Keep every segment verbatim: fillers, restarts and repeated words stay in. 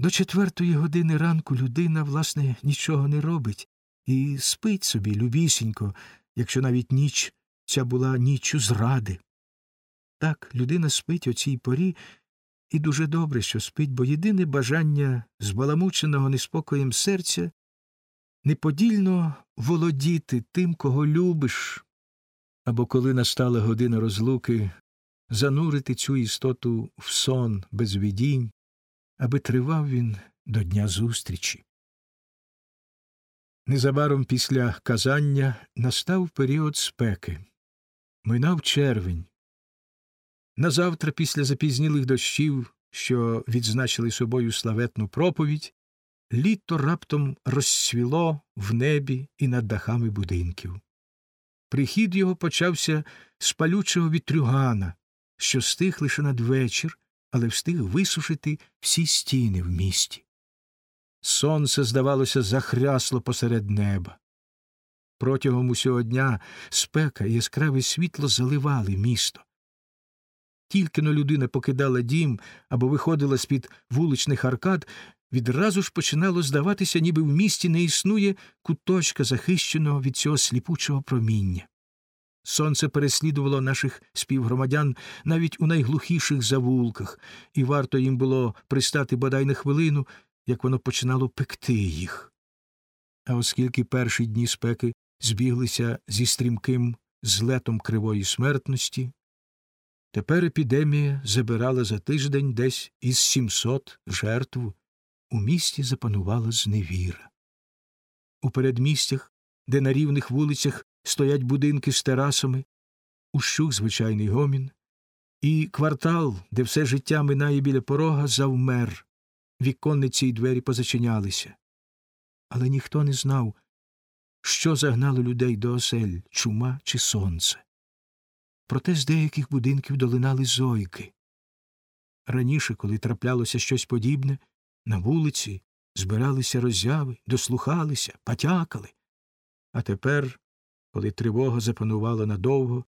До четвертої години ранку людина, власне, нічого не робить і спить собі любісінько, якщо навіть ніч ця була ніччю зради. Так, людина спить о цій порі, і дуже добре, що спить, бо єдине бажання збаламученого неспокоєм серця — неподільно володіти тим, кого любиш, або, коли настала година розлуки, занурити цю істоту в сон без видінь, аби тривав він до дня зустрічі. Незабаром після казання настав період спеки. Минав червень. Назавтра, після запізнілих дощів, що відзначили собою славетну проповідь, літо раптом розцвіло в небі і над дахами будинків. Прихід його почався з палючого вітрюгана, що стих лише надвечір, але встиг висушити всі стіни в місті. Сонце, здавалося, захрясло посеред неба. Протягом усього дня спека і яскраве світло заливали місто. Тільки-но людина покидала дім або виходила з-під вуличних аркад, відразу ж починало здаватися, ніби в місті не існує куточка, захищеного від цього сліпучого проміння. Сонце переслідувало наших співгромадян навіть у найглухіших завулках, і варто їм було пристати бодай на хвилину, як воно починало пекти їх. А оскільки перші дні спеки збіглися зі стрімким злетом кривої смертності, тепер епідемія забирала за тиждень десь із сімсот жертв. У місті запанувала зневіра. У передмістях, де на рівних вулицях стоять будинки з терасами, ущух звичайний гомін, і квартал, де все життя минає біля порога, завмер, віконниці й двері позачинялися. Але ніхто не знав, що загнало людей до осель — чума чи сонце. Проте з деяких будинків долинали зойки. Раніше, коли траплялося щось подібне, на вулиці збиралися роззяви, дослухалися, потякали. А тепер, коли тривога запанувала надовго,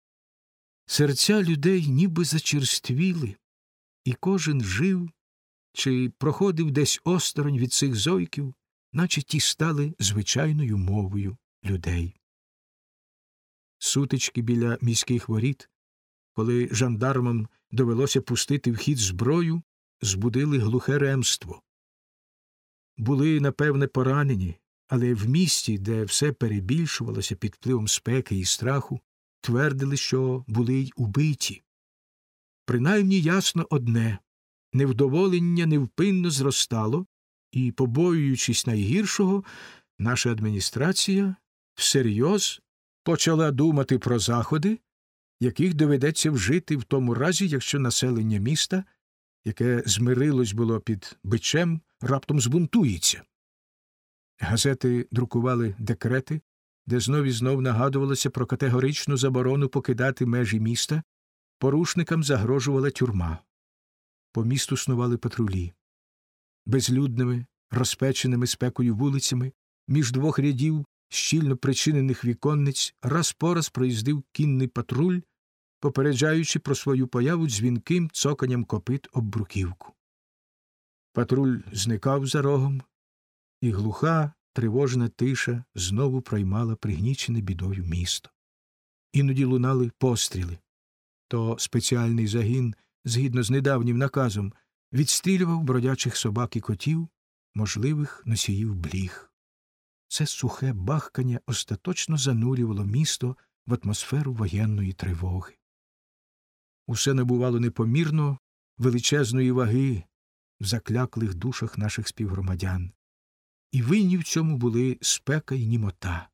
серця людей ніби зачерствіли, і кожен жив чи проходив десь осторонь від цих зойків, наче ті стали звичайною мовою людей. Сутички біля міських воріт, коли жандармам довелося пустити в хід зброю, збудили глухе ремство. Були, напевне, поранені, але в місті, де все перебільшувалося під впливом спеки і страху, твердили, що були й убиті. Принаймні ясно одне — невдоволення невпинно зростало, і, побоюючись найгіршого, наша адміністрація всерйоз почала думати про заходи, яких доведеться вжити в тому разі, якщо населення міста, яке змирилось було під бичем, раптом збунтується. Газети друкували декрети, де знов і знов нагадувалося про категоричну заборону покидати межі міста, порушникам загрожувала тюрма. По місту снували патрулі. Безлюдними, розпеченими спекою вулицями, між двох рядів щільно причинених віконниць раз по раз проїздив кінний патруль, попереджаючи про свою появу дзвінким цоканням копит об бруківку. Патруль зникав за рогом, і глуха, тривожна тиша знову проймала пригнічене бідою місто. Іноді лунали постріли. То спеціальний загін, згідно з недавнім наказом, відстрілював бродячих собак і котів, можливих носіїв бліг. Це сухе бахкання остаточно занурювало місто в атмосферу воєнної тривоги. Усе набувало непомірно величезної ваги в закляклих душах наших співгромадян. І винні в цьому були спека й німота.